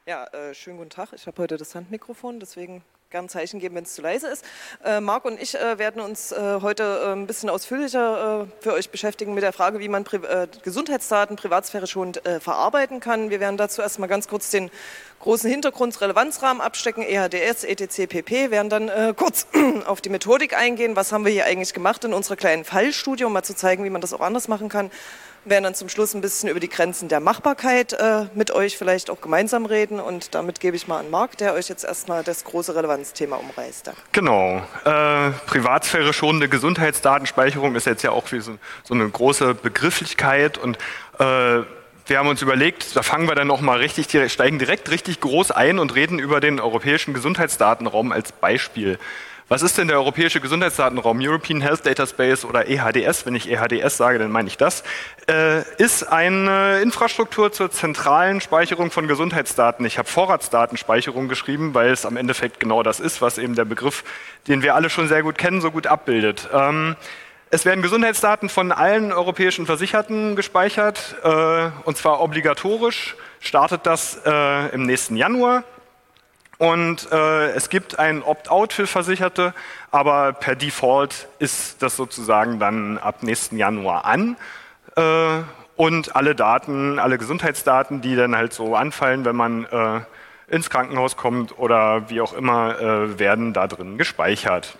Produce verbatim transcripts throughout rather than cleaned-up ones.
Ja, äh, schönen guten Tag. Ich habe heute das Handmikrofon, deswegen gern Zeichen geben, wenn es zu leise ist. Äh, Marc und ich äh, werden uns äh, heute äh, ein bisschen ausführlicher äh, für euch beschäftigen mit der Frage, wie man Pri äh, Gesundheitsdaten privatsphäre schonend äh, verarbeiten kann. Wir werden dazu erstmal ganz kurz den großen Hintergrund, Relevanzrahmen abstecken, E H D S, et cetera pp. Werden dann äh, kurz auf die Methodik eingehen. Was haben wir hier eigentlich gemacht in unserer kleinen Fallstudie, um mal zu zeigen, wie man das auch anders machen kann. Wir werden dann zum Schluss ein bisschen über die Grenzen der Machbarkeit äh, mit euch vielleicht auch gemeinsam reden und damit gebe ich mal an Marc, der euch jetzt erstmal das große Relevanzthema umreißt. Danke. Genau. Äh, Privatsphäre schonende Gesundheitsdatenspeicherung ist jetzt ja auch wie so, so eine große Begrifflichkeit und äh, wir haben uns überlegt, da fangen wir dann noch mal richtig, steigen direkt richtig groß ein und reden über den europäischen Gesundheitsdatenraum als Beispiel. Was ist denn der europäische Gesundheitsdatenraum? European Health Data Space oder E H D S, wenn ich E H D S sage, dann meine ich das, äh, ist eine Infrastruktur zur zentralen Speicherung von Gesundheitsdaten. Ich habe Vorratsdatenspeicherung geschrieben, weil es am Endeffekt genau das ist, was eben der Begriff, den wir alle schon sehr gut kennen, so gut abbildet. Ähm, es werden Gesundheitsdaten von allen europäischen Versicherten gespeichert, äh, und zwar obligatorisch, startet das äh, im nächsten Januar. Und äh, es gibt ein Opt-out für Versicherte, aber per Default ist das sozusagen dann ab nächsten Januar an. Äh, und alle Daten, alle Gesundheitsdaten, die dann halt so anfallen, wenn man äh, ins Krankenhaus kommt oder wie auch immer, äh, werden da drin gespeichert.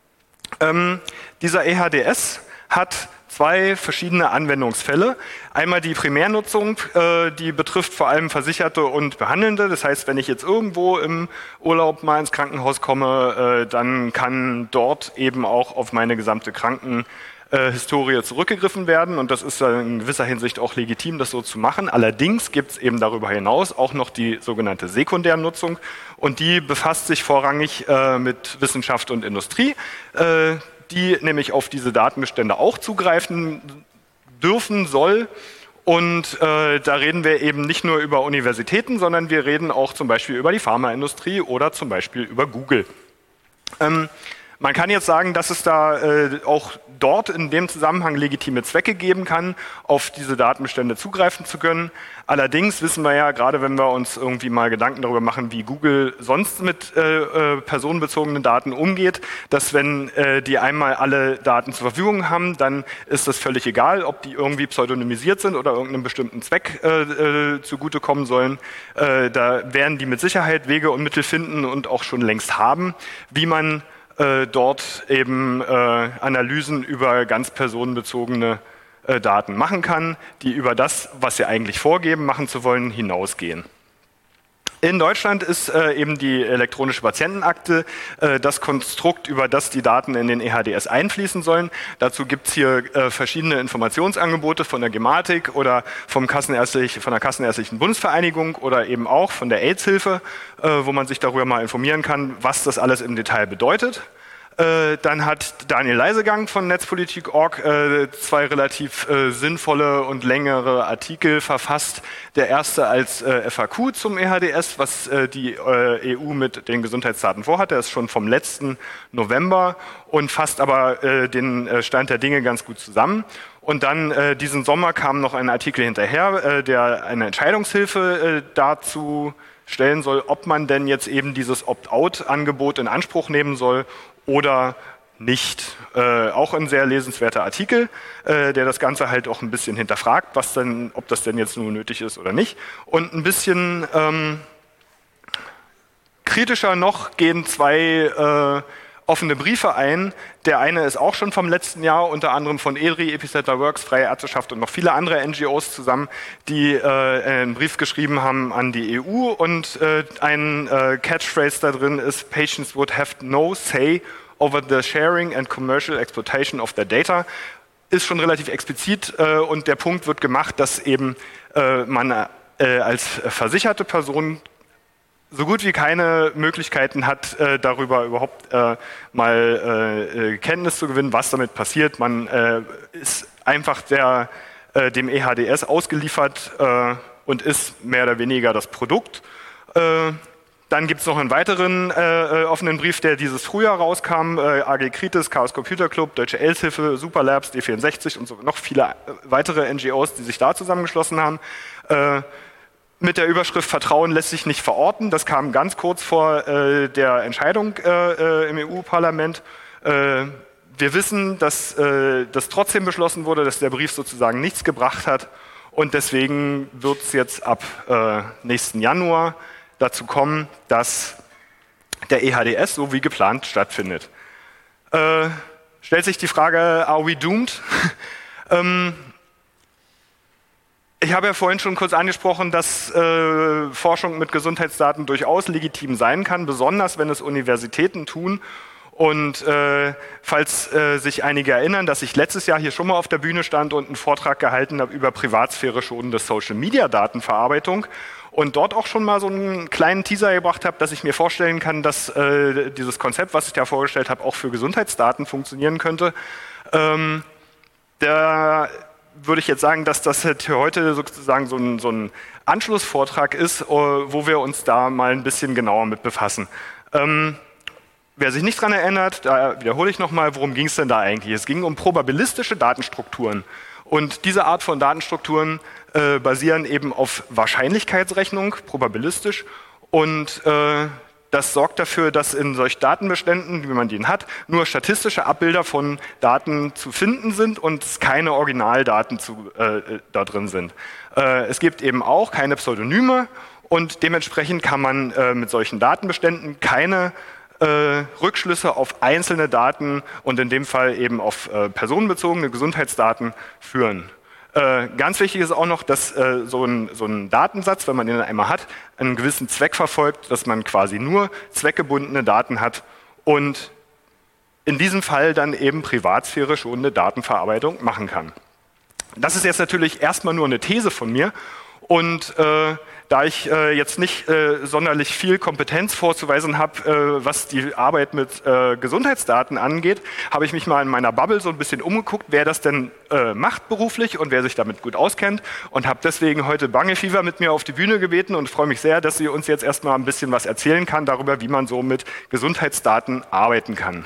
Ähm, dieser E H D S hat zwei verschiedene Anwendungsfälle. Einmal die Primärnutzung, äh, die betrifft vor allem Versicherte und Behandelnde. Das heißt, wenn ich jetzt irgendwo im Urlaub mal ins Krankenhaus komme, äh, dann kann dort eben auch auf meine gesamte Krankenhistorie zurückgegriffen werden. Und das ist in gewisser Hinsicht auch legitim, das so zu machen. Allerdings gibt es eben darüber hinaus auch noch die sogenannte Sekundärnutzung. Und die befasst sich vorrangig äh, mit Wissenschaft und Industrie. Äh, die nämlich auf diese Datenbestände auch zugreifen dürfen soll. Und äh, da reden wir eben nicht nur über Universitäten, sondern wir reden auch zum Beispiel über die Pharmaindustrie oder zum Beispiel über Google. Ähm, man kann jetzt sagen, dass es da äh, auch dort in dem Zusammenhang legitime Zwecke geben kann, auf diese Datenbestände zugreifen zu können. Allerdings wissen wir ja, gerade wenn wir uns irgendwie mal Gedanken darüber machen, wie Google sonst mit äh, äh, personenbezogenen Daten umgeht, dass wenn äh, die einmal alle Daten zur Verfügung haben, dann ist das völlig egal, ob die irgendwie pseudonymisiert sind oder irgendeinem bestimmten Zweck äh, äh, zugutekommen sollen. Äh, da werden die mit Sicherheit Wege und Mittel finden und auch schon längst haben, wie man äh, dort eben äh, Analysen über ganz personenbezogene äh, Daten machen kann, die über das, was sie eigentlich vorgeben, machen zu wollen, hinausgehen. In Deutschland ist äh, eben die elektronische Patientenakte äh, das Konstrukt, über das die Daten in den E H D S einfließen sollen. Dazu gibt es hier äh, verschiedene Informationsangebote von der Gematik oder vom Kassenärztlich, von der Kassenärztlichen Bundesvereinigung oder eben auch von der AIDS-Hilfe, äh, wo man sich darüber mal informieren kann, was das alles im Detail bedeutet. Äh, dann hat Daniel Leisegang von Netzpolitik Punkt org äh, zwei relativ äh, sinnvolle und längere Artikel verfasst. Der erste als äh, F A Q zum E H D S, was äh, die äh, E U mit den Gesundheitsdaten vorhat. Der ist schon vom letzten November und fasst aber äh, den äh, Stand der Dinge ganz gut zusammen. Und dann äh, diesen Sommer kam noch ein Artikel hinterher, äh, der eine Entscheidungshilfe äh, dazu stellen soll, ob man denn jetzt eben dieses Opt-out-Angebot in Anspruch nehmen soll oder nicht. Äh, auch ein sehr lesenswerter Artikel, äh, der das Ganze halt auch ein bisschen hinterfragt, was denn, ob das denn jetzt nur nötig ist oder nicht. Und ein bisschen ähm, kritischer noch gehen zwei äh, offene Briefe ein. Der eine ist auch schon vom letzten Jahr, unter anderem von E D R I, Epicenter Works, Freie Ärzteschaft und noch viele andere N G Os zusammen, die äh, einen Brief geschrieben haben an die E U und äh, ein äh, Catchphrase da drin ist, Patients would have no say over the sharing and commercial exploitation of their data. Ist schon relativ explizit äh, und der Punkt wird gemacht, dass eben äh, man äh, als versicherte Person so gut wie keine Möglichkeiten hat, äh, darüber überhaupt äh, mal äh, Kenntnis zu gewinnen, was damit passiert. Man äh, ist einfach der, äh, dem E H D S ausgeliefert äh, und ist mehr oder weniger das Produkt. Äh, dann gibt es noch einen weiteren äh, offenen Brief, der dieses Frühjahr rauskam. Äh, A G Kritis, Chaos Computer Club, Deutsche AIDS-Hilfe, Superlabs, D vierundsechzig und so noch viele weitere N G Os, die sich da zusammengeschlossen haben. Äh, mit der Überschrift Vertrauen lässt sich nicht verorten. Das kam ganz kurz vor äh, der Entscheidung äh, im E U-Parlament. Äh, wir wissen, dass äh, das trotzdem beschlossen wurde, dass der Brief sozusagen nichts gebracht hat. Und deswegen wird es jetzt ab äh, nächsten Januar dazu kommen, dass der E H D S so wie geplant stattfindet. Äh, stellt sich die Frage, are we doomed? ähm, ich habe ja vorhin schon kurz angesprochen, dass äh, Forschung mit Gesundheitsdaten durchaus legitim sein kann, besonders wenn es Universitäten tun. Und äh, falls äh, sich einige erinnern, dass ich letztes Jahr hier schon mal auf der Bühne stand und einen Vortrag gehalten habe über Privatsphäre schonende Social-Media-Datenverarbeitung und dort auch schon mal so einen kleinen Teaser gebracht habe, dass ich mir vorstellen kann, dass äh, dieses Konzept, was ich da vorgestellt habe, auch für Gesundheitsdaten funktionieren könnte. Ähm, da würde ich jetzt sagen, dass das für heute sozusagen so ein, so ein Anschlussvortrag ist, wo wir uns da mal ein bisschen genauer mit befassen. Ähm, Wer sich nicht daran erinnert, da wiederhole ich nochmal, worum ging es denn da eigentlich? Es ging um probabilistische Datenstrukturen. Und diese Art von Datenstrukturen äh, basieren eben auf Wahrscheinlichkeitsrechnung, probabilistisch. Und äh, das sorgt dafür, dass in solchen Datenbeständen, wie man die hat, nur statistische Abbilder von Daten zu finden sind und es keine Originaldaten zu, äh, da drin sind. Äh, es gibt eben auch keine Pseudonyme und dementsprechend kann man äh, mit solchen Datenbeständen keine Äh, Rückschlüsse auf einzelne Daten und in dem Fall eben auf äh, personenbezogene Gesundheitsdaten führen. Äh, ganz wichtig ist auch noch, dass äh, so, ein, so ein Datensatz, wenn man den einmal hat, einen gewissen Zweck verfolgt, dass man quasi nur zweckgebundene Daten hat und in diesem Fall dann eben Privatsphäre schonende Datenverarbeitung machen kann. Das ist jetzt natürlich erstmal nur eine These von mir und äh, da ich äh, jetzt nicht äh, sonderlich viel Kompetenz vorzuweisen habe, äh, was die Arbeit mit äh, Gesundheitsdaten angeht, habe ich mich mal in meiner Bubble so ein bisschen umgeguckt, wer das denn äh, macht beruflich und wer sich damit gut auskennt und habe deswegen heute Bange Fever mit mir auf die Bühne gebeten und freue mich sehr, dass sie uns jetzt erstmal ein bisschen was erzählen kann darüber, wie man so mit Gesundheitsdaten arbeiten kann.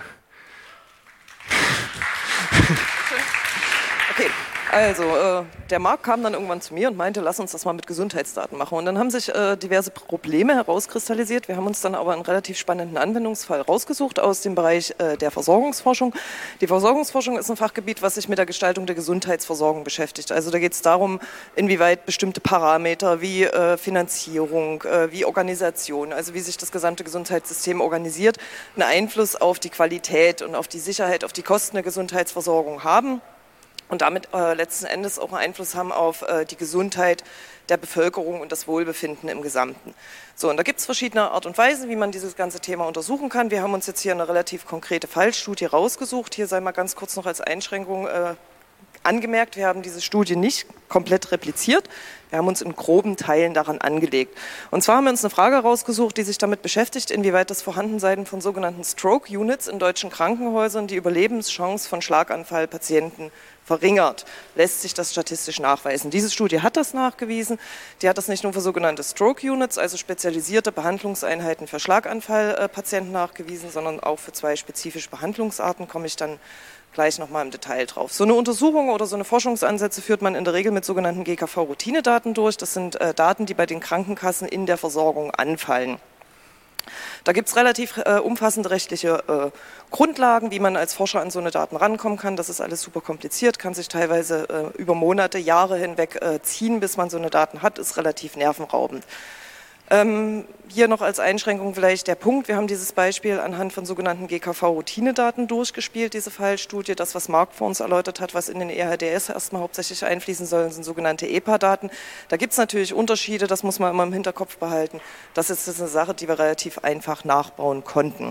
Okay. Also, äh, der Marc kam dann irgendwann zu mir und meinte, lass uns das mal mit Gesundheitsdaten machen. Und dann haben sich äh, diverse Probleme herauskristallisiert. Wir haben uns dann aber einen relativ spannenden Anwendungsfall rausgesucht aus dem Bereich äh, der Versorgungsforschung. Die Versorgungsforschung ist ein Fachgebiet, was sich mit der Gestaltung der Gesundheitsversorgung beschäftigt. Also da geht es darum, inwieweit bestimmte Parameter wie äh, Finanzierung, äh, wie Organisation, also wie sich das gesamte Gesundheitssystem organisiert, einen Einfluss auf die Qualität und auf die Sicherheit, auf die Kosten der Gesundheitsversorgung haben. Und damit äh, letzten Endes auch einen Einfluss haben auf äh, die Gesundheit der Bevölkerung und das Wohlbefinden im Gesamten. So, und da gibt es verschiedene Art und Weisen, wie man dieses ganze Thema untersuchen kann. Wir haben uns jetzt hier eine relativ konkrete Fallstudie rausgesucht. Hier sei mal ganz kurz noch als Einschränkung äh, angemerkt, wir haben diese Studie nicht komplett repliziert. Wir haben uns in groben Teilen daran angelegt. Und zwar haben wir uns eine Frage rausgesucht, die sich damit beschäftigt, inwieweit das Vorhandensein von sogenannten Stroke-Units in deutschen Krankenhäusern die Überlebenschance von Schlaganfallpatienten verringert. Lässt sich das statistisch nachweisen. Diese Studie hat das nachgewiesen. Die hat das nicht nur für sogenannte Stroke-Units, also spezialisierte Behandlungseinheiten für Schlaganfallpatienten nachgewiesen, sondern auch für zwei spezifische Behandlungsarten, komme ich dann gleich nochmal im Detail drauf. So eine Untersuchung oder so eine Forschungsansätze führt man in der Regel mit sogenannten G K V-Routinedaten durch. Das sind äh, Daten, die bei den Krankenkassen in der Versorgung anfallen. Da gibt es relativ äh, umfassende rechtliche äh, Grundlagen, wie man als Forscher an so eine Daten rankommen kann. Das ist alles super kompliziert, kann sich teilweise äh, über Monate, Jahre hinweg äh, ziehen, bis man so eine Daten hat, ist relativ nervenraubend. Ähm, hier noch als Einschränkung vielleicht der Punkt, wir haben dieses Beispiel anhand von sogenannten G K V-Routinedaten durchgespielt, diese Fallstudie. Das, was Marc vor uns erläutert hat, was in den E H D S erstmal hauptsächlich einfließen soll, sind sogenannte E P A-Daten. Da gibt es natürlich Unterschiede, das muss man immer im Hinterkopf behalten. Das ist eine Sache, die wir relativ einfach nachbauen konnten.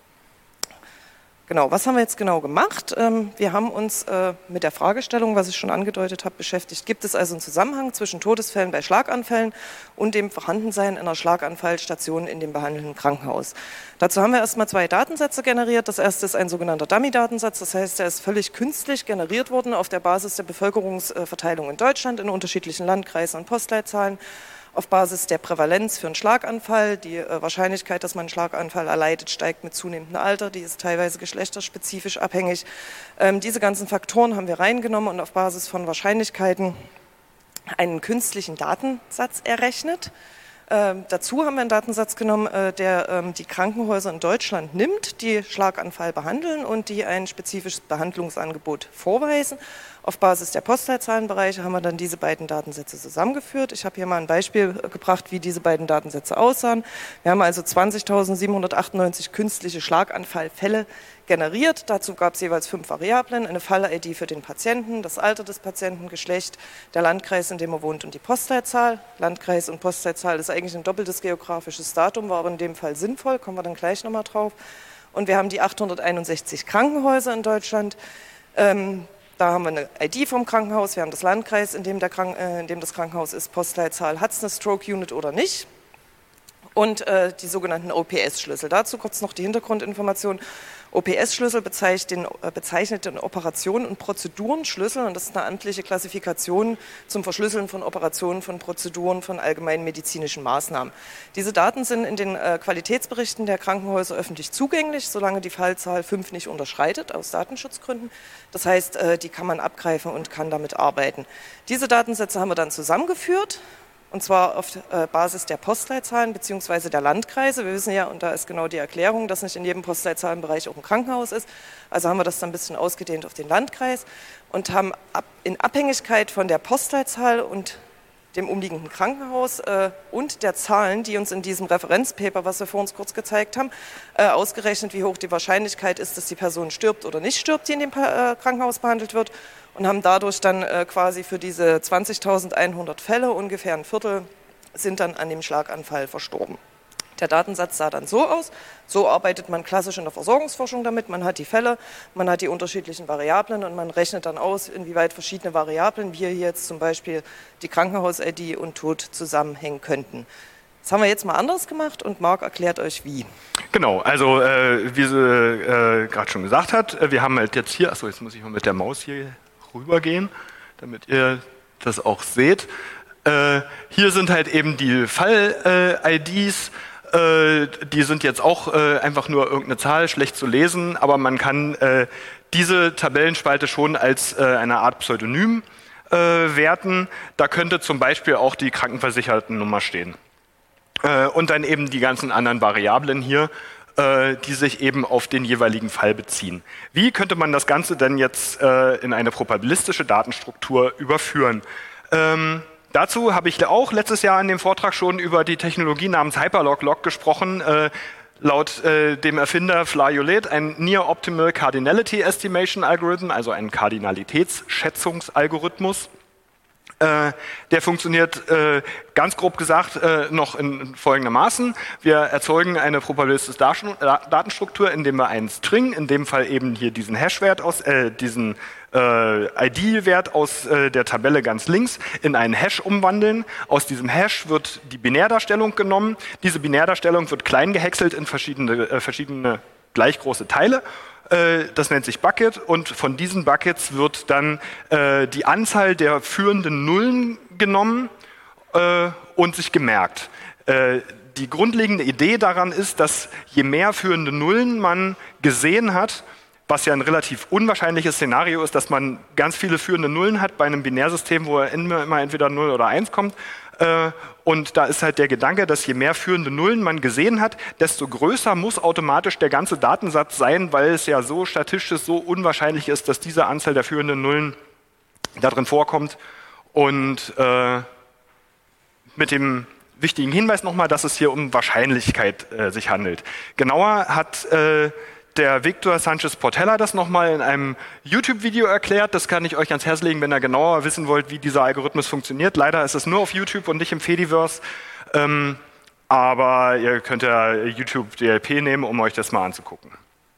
Genau, was haben wir jetzt genau gemacht? Wir haben uns mit der Fragestellung, was ich schon angedeutet habe, beschäftigt. Gibt es also einen Zusammenhang zwischen Todesfällen bei Schlaganfällen und dem Vorhandensein einer Schlaganfallstation in dem behandelnden Krankenhaus? Dazu haben wir erstmal zwei Datensätze generiert. Das erste ist ein sogenannter Dummy-Datensatz, das heißt, der ist völlig künstlich generiert worden auf der Basis der Bevölkerungsverteilung in Deutschland in unterschiedlichen Landkreisen und Postleitzahlen. Auf Basis der Prävalenz für einen Schlaganfall. Die äh, Wahrscheinlichkeit, dass man einen Schlaganfall erleidet, steigt mit zunehmendem Alter. Die ist teilweise geschlechterspezifisch abhängig. Ähm, diese ganzen Faktoren haben wir reingenommen und auf Basis von Wahrscheinlichkeiten einen künstlichen Datensatz errechnet. Ähm, dazu haben wir einen Datensatz genommen, äh, der ähm, die Krankenhäuser in Deutschland nimmt, die Schlaganfall behandeln und die ein spezifisches Behandlungsangebot vorweisen. Auf Basis der Postleitzahlenbereiche haben wir dann diese beiden Datensätze zusammengeführt. Ich habe hier mal ein Beispiel gebracht, wie diese beiden Datensätze aussahen. Wir haben also zwanzigtausendsiebenhundertachtundneunzig künstliche Schlaganfallfälle generiert. Dazu gab es jeweils fünf Variablen, eine Fall-I D für den Patienten, das Alter des Patienten, Geschlecht, der Landkreis, in dem er wohnt und die Postleitzahl. Landkreis und Postleitzahl ist eigentlich ein doppeltes geografisches Datum, war aber in dem Fall sinnvoll, kommen wir dann gleich nochmal drauf. Und wir haben die achthunderteinundsechzig Krankenhäuser in Deutschland. Ähm, Da haben wir eine I D vom Krankenhaus, wir haben das Landkreis, in dem, der Krank äh, in dem das Krankenhaus ist, Postleitzahl, hat es eine Stroke-Unit oder nicht, und äh, die sogenannten O P S-Schlüssel. Dazu kurz noch die Hintergrundinformation. O P S-Schlüssel bezeichnet den, äh, bezeichnet den Operationen- und Prozedurenschlüssel, und das ist eine amtliche Klassifikation zum Verschlüsseln von Operationen, von Prozeduren, von allgemeinen medizinischen Maßnahmen. Diese Daten sind in den äh, Qualitätsberichten der Krankenhäuser öffentlich zugänglich, solange die Fallzahl fünf nicht unterschreitet, aus Datenschutzgründen. Das heißt, äh, die kann man abgreifen und kann damit arbeiten. Diese Datensätze haben wir dann zusammengeführt. Und zwar auf äh, Basis der Postleitzahlen bzw. der Landkreise. Wir wissen ja, und da ist genau die Erklärung, dass nicht in jedem Postleitzahlenbereich auch ein Krankenhaus ist. Also haben wir das dann ein bisschen ausgedehnt auf den Landkreis und haben ab, in Abhängigkeit von der Postleitzahl und dem umliegenden Krankenhaus äh, und der Zahlen, die uns in diesem Referenzpaper, was wir vor uns kurz gezeigt haben, äh, ausgerechnet, wie hoch die Wahrscheinlichkeit ist, dass die Person stirbt oder nicht stirbt, die in dem äh, Krankenhaus behandelt wird, und haben dadurch dann äh, quasi für diese zwanzigtausendeinhundert Fälle, ungefähr ein Viertel, sind dann an dem Schlaganfall verstorben. Der Datensatz sah dann so aus, so arbeitet man klassisch in der Versorgungsforschung damit, man hat die Fälle, man hat die unterschiedlichen Variablen und man rechnet dann aus, inwieweit verschiedene Variablen, wie hier jetzt zum Beispiel die Krankenhaus-I D und Tod, zusammenhängen könnten. Das haben wir jetzt mal anders gemacht und Marc erklärt euch wie. Genau, also äh, wie sie äh, gerade schon gesagt hat, wir haben halt jetzt hier, achso, jetzt muss ich mal mit der Maus hier rübergehen, damit ihr das auch seht. Äh, hier sind halt eben die Fall-I Ds, äh, die sind jetzt auch äh, einfach nur irgendeine Zahl, schlecht zu lesen, aber man kann äh, diese Tabellenspalte schon als äh, eine Art Pseudonym äh, werten. Da könnte zum Beispiel auch die Krankenversichertennummer stehen. Äh, und dann eben die ganzen anderen Variablen hier, die sich eben auf den jeweiligen Fall beziehen. Wie könnte man das Ganze denn jetzt äh, in eine probabilistische Datenstruktur überführen? Ähm, dazu habe ich auch letztes Jahr in dem Vortrag schon über die Technologie namens Hyperlog-Log gesprochen. Äh, laut äh, dem Erfinder Flageolet ein Near Optimal Cardinality Estimation Algorithm, also ein Kardinalitätsschätzungsalgorithmus. Äh, der funktioniert äh, ganz grob gesagt äh, noch in folgendermaßen. Wir erzeugen eine probabilistische Datenstruktur, indem wir einen String, in dem Fall eben hier diesen Hashwert aus, äh, diesen äh, I D-Wert aus äh, der Tabelle ganz links, in einen Hash umwandeln. Aus diesem Hash wird die Binärdarstellung genommen. Diese Binärdarstellung wird klein gehäckselt in verschiedene, äh, verschiedene gleich große Teile. Das nennt sich Bucket, und von diesen Buckets wird dann äh, die Anzahl der führenden Nullen genommen äh, und sich gemerkt. Äh, die grundlegende Idee daran ist, dass je mehr führende Nullen man gesehen hat, was ja ein relativ unwahrscheinliches Szenario ist, dass man ganz viele führende Nullen hat bei einem Binärsystem, wo immer entweder null oder eins kommt. Und da ist halt der Gedanke, dass je mehr führende Nullen man gesehen hat, desto größer muss automatisch der ganze Datensatz sein, weil es ja so statistisch so unwahrscheinlich ist, dass diese Anzahl der führenden Nullen da drin vorkommt. Und äh, mit dem wichtigen Hinweis nochmal, dass es hier um Wahrscheinlichkeit äh, sich handelt. Genauer hat äh, der Victor Sanchez-Portella das nochmal in einem YouTube-Video erklärt. Das kann ich euch ans Herz legen, wenn ihr genauer wissen wollt, wie dieser Algorithmus funktioniert. Leider ist es nur auf YouTube und nicht im Fediverse. Ähm, aber ihr könnt ja YouTube D L P nehmen, um euch das mal anzugucken.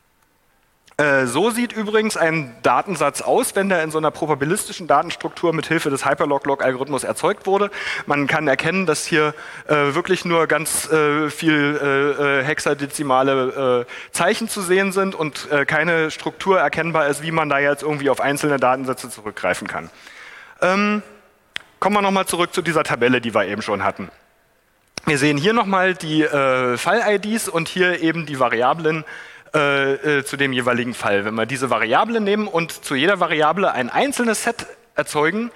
Äh, so sieht übrigens ein Datensatz aus, wenn der in so einer probabilistischen Datenstruktur mit Hilfe des Hyperlog-Log-Algorithmus erzeugt wurde. Man kann erkennen, dass hier äh, wirklich nur ganz äh, viel äh, hexadezimale äh, Zeichen zu sehen sind und äh, keine Struktur erkennbar ist, wie man da jetzt irgendwie auf einzelne Datensätze zurückgreifen kann. Ähm, kommen wir nochmal zurück zu dieser Tabelle, die wir eben schon hatten. Wir sehen hier nochmal die äh, Fall-I Ds und hier eben die Variablen Äh, äh, zu dem jeweiligen Fall. Wenn wir diese Variable nehmen und zu jeder Variable ein einzelnes Set erzeugen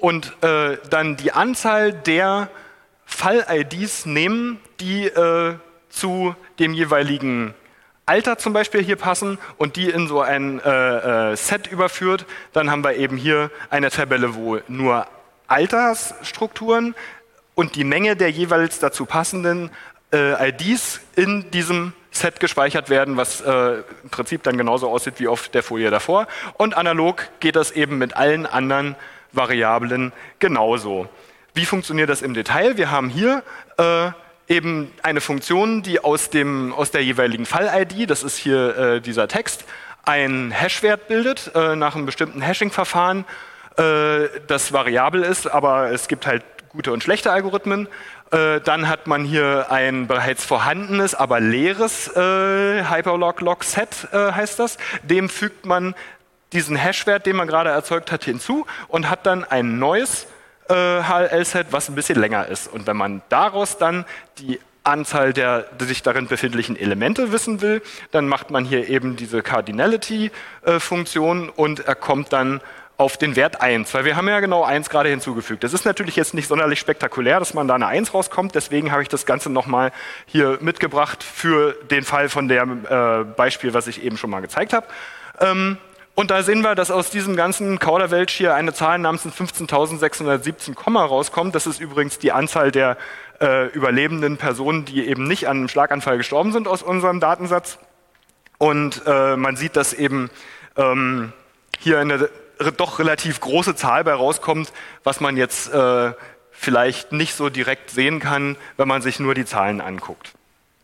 und äh, dann die Anzahl der Fall-I Ds nehmen, die äh, zu dem jeweiligen Alter zum Beispiel hier passen und die in so ein äh, äh, Set überführt, dann haben wir eben hier eine Tabelle, wo nur Altersstrukturen und die Menge der jeweils dazu passenden äh, I Ds in diesem Set gespeichert werden, was äh, im Prinzip dann genauso aussieht wie auf der Folie davor. Und analog geht das eben mit allen anderen Variablen genauso. Wie funktioniert das im Detail? Wir haben hier äh, eben eine Funktion, die aus, dem, aus der jeweiligen Fall-I D, das ist hier äh, dieser Text, einen Hashwert bildet äh, nach einem bestimmten Hashing-Verfahren, äh, das variabel ist, aber es gibt halt gute und schlechte Algorithmen. Äh, dann hat man hier ein bereits vorhandenes, aber leeres äh, Hyperlog-Log-Set, äh, heißt das. Dem fügt man diesen Hashwert, den man gerade erzeugt hat, hinzu und hat dann ein neues H L L-Set, was ein bisschen länger ist. Und wenn man daraus dann die Anzahl der, der sich darin befindlichen Elemente wissen will, dann macht man hier eben diese Cardinality-Funktion und er kommt dann auf den Wert eins, weil wir haben ja genau eins gerade hinzugefügt. Das ist natürlich jetzt nicht sonderlich spektakulär, dass man da eine eins rauskommt, deswegen habe ich das Ganze nochmal hier mitgebracht für den Fall von dem äh, Beispiel, was ich eben schon mal gezeigt habe. Ähm, Und da sehen wir, dass aus diesem ganzen Kauderwelsch hier eine Zahl namens fünfzehntausendsechshundertsiebzehn Komma rauskommt. Das ist übrigens die Anzahl der äh, überlebenden Personen, die eben nicht an einem Schlaganfall gestorben sind aus unserem Datensatz. Und äh, man sieht, dass eben ähm, hier eine doch relativ große Zahl bei rauskommt, was man jetzt äh, vielleicht nicht so direkt sehen kann, wenn man sich nur die Zahlen anguckt.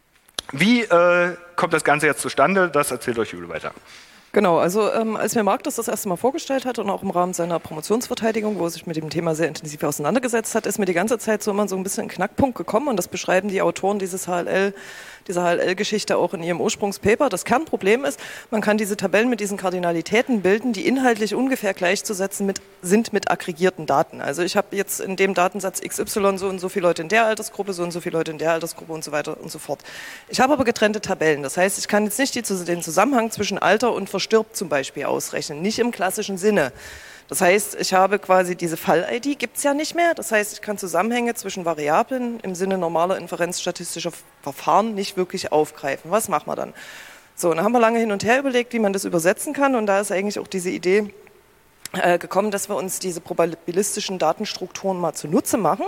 Wie äh, kommt das Ganze jetzt zustande? Das erzählt euch Jule weiter. Genau, also ähm, als mir Marc das das erste Mal vorgestellt hat und auch im Rahmen seiner Promotionsverteidigung, wo er sich mit dem Thema sehr intensiv auseinandergesetzt hat, ist mir die ganze Zeit so immer so ein bisschen ein Knackpunkt gekommen und das beschreiben die Autoren dieses H L L, dieser H L L-Geschichte auch in ihrem Ursprungspaper. Das Kernproblem ist, man kann diese Tabellen mit diesen Kardinalitäten bilden, die inhaltlich ungefähr gleichzusetzen mit, sind mit aggregierten Daten. Also ich habe jetzt in dem Datensatz X Y so und so viele Leute in der Altersgruppe, so und so viele Leute in der Altersgruppe und so weiter und so fort. Ich habe aber getrennte Tabellen. Das heißt, ich kann jetzt nicht die, den Zusammenhang zwischen Alter und Verstirbt zum Beispiel ausrechnen, nicht im klassischen Sinne. Das heißt, ich habe quasi diese Fall-I D, gibt es ja nicht mehr. Das heißt, ich kann Zusammenhänge zwischen Variablen im Sinne normaler inferenzstatistischer Verfahren nicht wirklich aufgreifen. Was machen wir dann? So, und dann haben wir lange hin und her überlegt, wie man das übersetzen kann. Und da ist eigentlich auch diese Idee äh, gekommen, dass wir uns diese probabilistischen Datenstrukturen mal zunutze machen.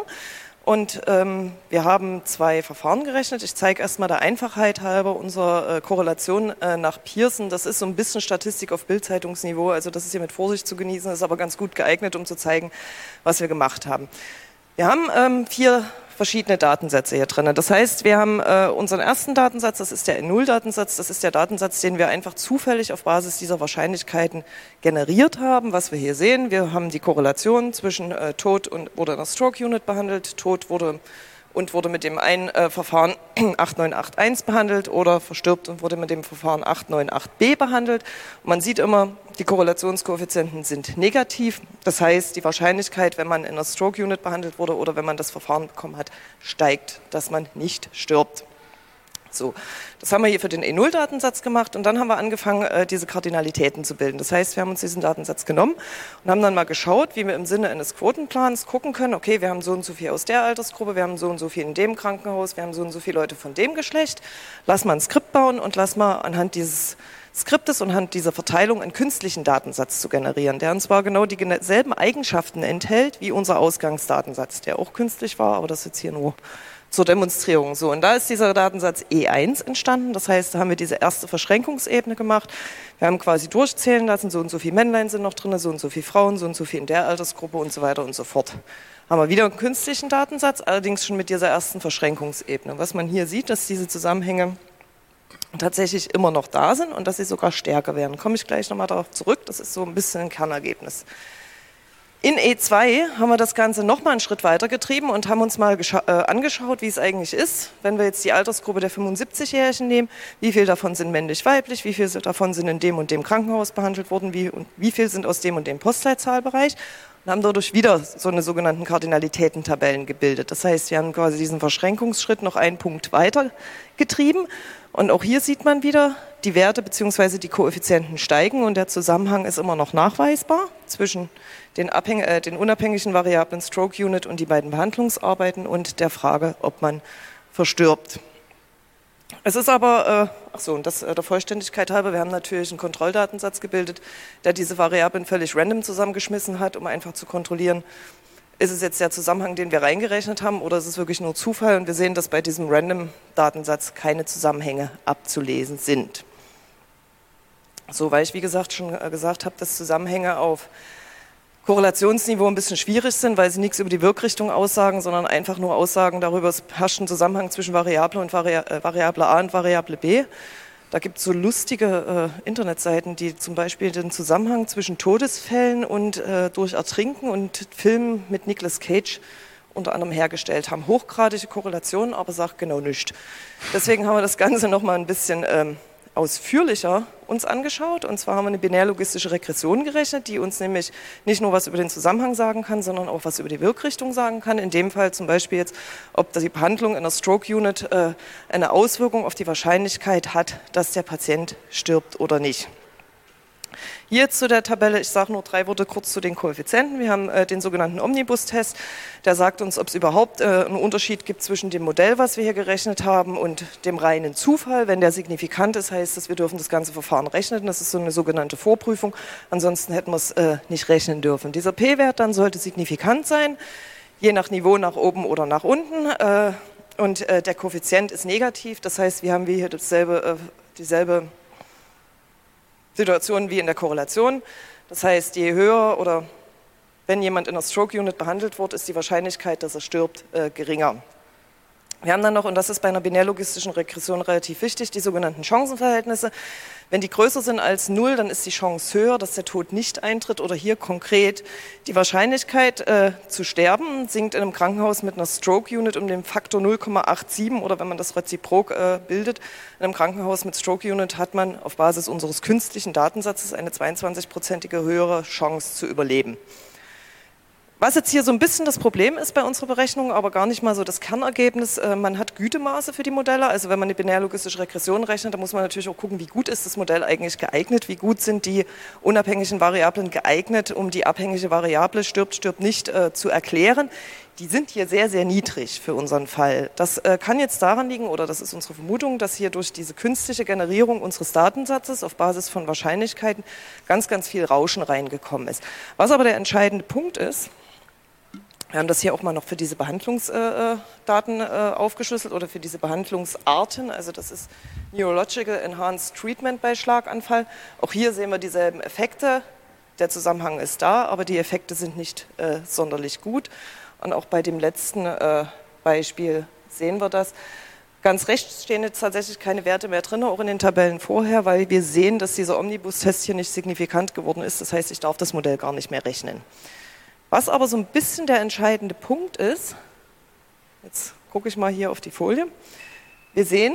Und ähm, wir haben zwei Verfahren gerechnet. Ich zeige erstmal der Einfachheit halber unsere äh, Korrelation äh, nach Pearson. Das ist so ein bisschen Statistik auf Bildzeitungsniveau, also das ist hier mit Vorsicht zu genießen, ist aber ganz gut geeignet, um zu zeigen, was wir gemacht haben. Wir haben ähm, vier verschiedene Datensätze hier drin. Das heißt, wir haben äh, unseren ersten Datensatz, das ist der N null Datensatz, das ist der Datensatz, den wir einfach zufällig auf Basis dieser Wahrscheinlichkeiten generiert haben. Was wir hier sehen, wir haben die Korrelation zwischen äh, Tod und wurde in der Stroke Unit behandelt, Tod wurde und wurde mit dem einen äh, Verfahren acht neun acht eins behandelt oder verstirbt und wurde mit dem Verfahren acht neun acht b behandelt. Und man sieht immer, die Korrelationskoeffizienten sind negativ. Das heißt, die Wahrscheinlichkeit, wenn man in einer Stroke Unit behandelt wurde oder wenn man das Verfahren bekommen hat, steigt, dass man nicht stirbt. So, das haben wir hier für den N null Datensatz gemacht und dann haben wir angefangen, diese Kardinalitäten zu bilden. Das heißt, wir haben uns diesen Datensatz genommen und haben dann mal geschaut, wie wir im Sinne eines Quotenplans gucken können, okay, wir haben so und so viel aus der Altersgruppe, wir haben so und so viel in dem Krankenhaus, wir haben so und so viele Leute von dem Geschlecht. Lass mal ein Skript bauen und lass mal anhand dieses Skriptes und anhand dieser Verteilung einen künstlichen Datensatz zu generieren, der uns zwar genau dieselben Eigenschaften enthält wie unser Ausgangsdatensatz, der auch künstlich war, aber das ist jetzt hier nur zur Demonstrierung. So, und da ist dieser Datensatz E eins entstanden, das heißt, da haben wir diese erste Verschränkungsebene gemacht. Wir haben quasi durchzählen lassen, so und so viele Männlein sind noch drin, so und so viele Frauen, so und so viel in der Altersgruppe und so weiter und so fort. Haben wir wieder einen künstlichen Datensatz, allerdings schon mit dieser ersten Verschränkungsebene. Was man hier sieht, dass diese Zusammenhänge tatsächlich immer noch da sind und dass sie sogar stärker werden. Komme ich gleich nochmal darauf zurück, das ist so ein bisschen ein Kernergebnis. In E zwei haben wir das Ganze nochmal einen Schritt weiter getrieben und haben uns mal äh, angeschaut, wie es eigentlich ist, wenn wir jetzt die Altersgruppe der fünfundsiebzigjährigen nehmen, wie viel davon sind männlich-weiblich, wie viel davon sind in dem und dem Krankenhaus behandelt worden wie, und wie viel sind aus dem und dem Postleitzahlbereich und haben dadurch wieder so eine sogenannten Kardinalitätentabellen gebildet. Das heißt, wir haben quasi diesen Verschränkungsschritt noch einen Punkt weiter getrieben und auch hier sieht man wieder, die Werte bzw. die Koeffizienten steigen und der Zusammenhang ist immer noch nachweisbar. zwischen den, abhäng- äh, den unabhängigen Variablen Stroke Unit und die beiden Behandlungsarbeiten und der Frage, ob man verstirbt. Es ist aber, äh, ach so, und das äh, der Vollständigkeit halber, wir haben natürlich einen Kontrolldatensatz gebildet, der diese Variablen völlig random zusammengeschmissen hat, um einfach zu kontrollieren, ist es jetzt der Zusammenhang, den wir reingerechnet haben, oder ist es wirklich nur Zufall? Und wir sehen, dass bei diesem Random-Datensatz keine Zusammenhänge abzulesen sind. So, weil ich, wie gesagt, schon äh, gesagt habe, dass Zusammenhänge auf Korrelationsniveau ein bisschen schwierig sind, weil sie nichts über die Wirkrichtung aussagen, sondern einfach nur Aussagen darüber, es herrscht ein Zusammenhang zwischen Variable und Vari äh, Variable A und Variable B. Da gibt es so lustige äh, Internetseiten, die zum Beispiel den Zusammenhang zwischen Todesfällen und äh, durch Ertrinken und Filmen mit Nicolas Cage unter anderem hergestellt haben. Hochgradige Korrelationen, aber sagt genau nichts. Deswegen haben wir das Ganze nochmal ein bisschen ähm, ausführlicher uns angeschaut. Und zwar haben wir eine binärlogistische Regression gerechnet, die uns nämlich nicht nur was über den Zusammenhang sagen kann, sondern auch was über die Wirkrichtung sagen kann. In dem Fall zum Beispiel jetzt, ob die Behandlung in der Stroke Unit äh, eine Auswirkung auf die Wahrscheinlichkeit hat, dass der Patient stirbt oder nicht. Hier zu der Tabelle, ich sage nur drei Worte kurz zu den Koeffizienten. Wir haben äh, den sogenannten Omnibus-Test, der sagt uns, ob es überhaupt äh, einen Unterschied gibt zwischen dem Modell, was wir hier gerechnet haben, und dem reinen Zufall. Wenn der signifikant ist, heißt das, wir dürfen das ganze Verfahren rechnen. Das ist so eine sogenannte Vorprüfung. Ansonsten hätten wir es äh, nicht rechnen dürfen. Dieser P-Wert dann sollte signifikant sein, je nach Niveau nach oben oder nach unten. Äh, und äh, der Koeffizient ist negativ. Das heißt, wir haben hier dasselbe, äh, dieselbe Situation wie in der Korrelation. Das heißt, je höher oder wenn jemand in der Stroke Unit behandelt wird, ist die Wahrscheinlichkeit, dass er stirbt, äh, geringer. Wir haben dann noch, und das ist bei einer binärlogistischen Regression relativ wichtig, die sogenannten Chancenverhältnisse. Wenn die größer sind als null, dann ist die Chance höher, dass der Tod nicht eintritt. Oder hier konkret die Wahrscheinlichkeit äh, zu sterben sinkt in einem Krankenhaus mit einer Stroke Unit um den Faktor null Komma siebenundachtzig, oder wenn man das reziprok äh, bildet, in einem Krankenhaus mit Stroke Unit hat man auf Basis unseres künstlichen Datensatzes eine zweiundzwanzig-prozentige höhere Chance zu überleben. Was jetzt hier so ein bisschen das Problem ist bei unserer Berechnung, aber gar nicht mal so das Kernergebnis, man hat Gütemaße für die Modelle. Also wenn man eine binärlogistische Regression rechnet, dann muss man natürlich auch gucken, wie gut ist das Modell eigentlich geeignet, wie gut sind die unabhängigen Variablen geeignet, um die abhängige Variable stirbt, stirbt nicht äh, zu erklären. Die sind hier sehr, sehr niedrig für unseren Fall. Das äh, kann jetzt daran liegen, oder das ist unsere Vermutung, dass hier durch diese künstliche Generierung unseres Datensatzes auf Basis von Wahrscheinlichkeiten ganz, ganz viel Rauschen reingekommen ist. Was aber der entscheidende Punkt ist, wir haben das hier auch mal noch für diese Behandlungsdaten äh, äh, aufgeschlüsselt oder für diese Behandlungsarten. Also das ist Neurological Enhanced Treatment bei Schlaganfall. Auch hier sehen wir dieselben Effekte. Der Zusammenhang ist da, aber die Effekte sind nicht äh, sonderlich gut. Und auch bei dem letzten äh, Beispiel sehen wir das. Ganz rechts stehen jetzt tatsächlich keine Werte mehr drin, auch in den Tabellen vorher, weil wir sehen, dass dieser Omnibus-Test hier nicht signifikant geworden ist. Das heißt, ich darf das Modell gar nicht mehr rechnen. Was aber so ein bisschen der entscheidende Punkt ist, jetzt gucke ich mal hier auf die Folie, wir sehen,